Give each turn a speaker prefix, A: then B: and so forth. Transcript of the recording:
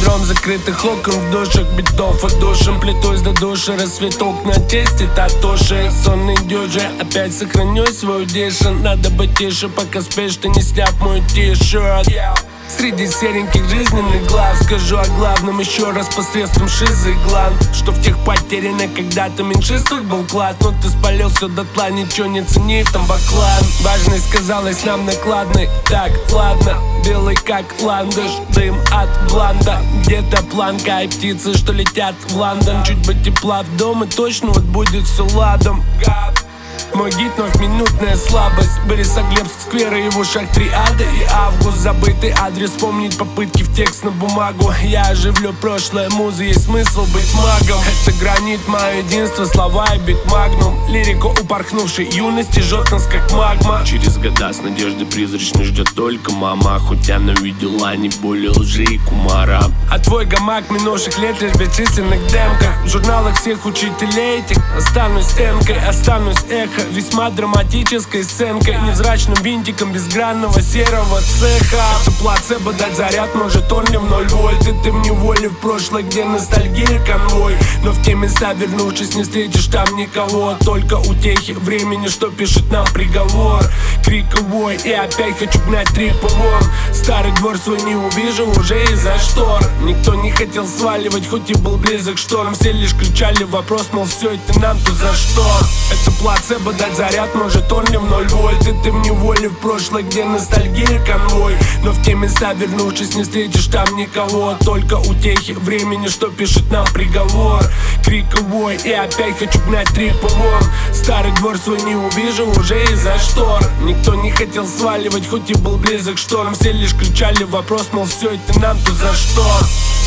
A: Шторм закрытых окон в душах, битов и душем. Плетусь до души, рассвет окна, тесте татуши. Сон идет же, опять сохраню свою дишу. Надо быть тише, пока спишь, ты не сняв мой ти-шерт. Среди сереньких жизненных глав скажу о главном еще раз посредством шизы гланд. Что в тех потерянных когда-то меньшинствах был клад. Но ты спалил все дотла, ничего не цени там баклан. Важность казалась нам накладной. Так, ладно, белый как ландыш, дым от бланда. Где-то планка и птицы, что летят в Лондон. Чуть бы тепла в дом и точно вот будет все ладом. Мой гид, вновь минутная слабость. Борисоглебск, скверы и в ушах триады и август. Забытый адрес, вспомнить попытки в текст на бумагу. Я оживлю прошлое, музы, есть смысл быть магом. Это гранит, мое единство, слова и бит магнум. Лирику упорхнувшей юности жжет нас как магма. Через года с надеждой призрачной ждет только мама. Хоть она видела не более лжи и кумара. А твой гамак минувших лет лишь в бесчисленных демках. В журналах всех учителей этих останусь стенкой, останусь эхо. Весьма драматической сценкой, невзрачным винтиком безгранного серого цеха. Это плацебо дать заряд, может он не в 0 вольт. И ты в неволе в прошлое, где ностальгия конвой. Но в те места вернувшись, не встретишь там никого. Только утехи времени, что пишет нам приговор. Криковой, и опять хочу гнать трик по вон. Старый двор свой не увижу уже из-за штор. Никто не хотел сваливать, хоть и был близок шторм. Все лишь кричали вопрос, мол, все это нам-то за что? Это плацебо дать заряд, может он не в 0 вольт. И ты в неволе в прошлое, где ностальгия конвой. Но в те места вернувшись, не встретишь там никого. Только утехи времени, что пишет нам приговор. Криковой, и опять хочу гнать трик по вон. Старый двор свой не увижу уже из-за штор. Никто не хотел сваливать, хоть и был близок шторм. Все лишь кричали вопрос, мол, все это нам-то за что?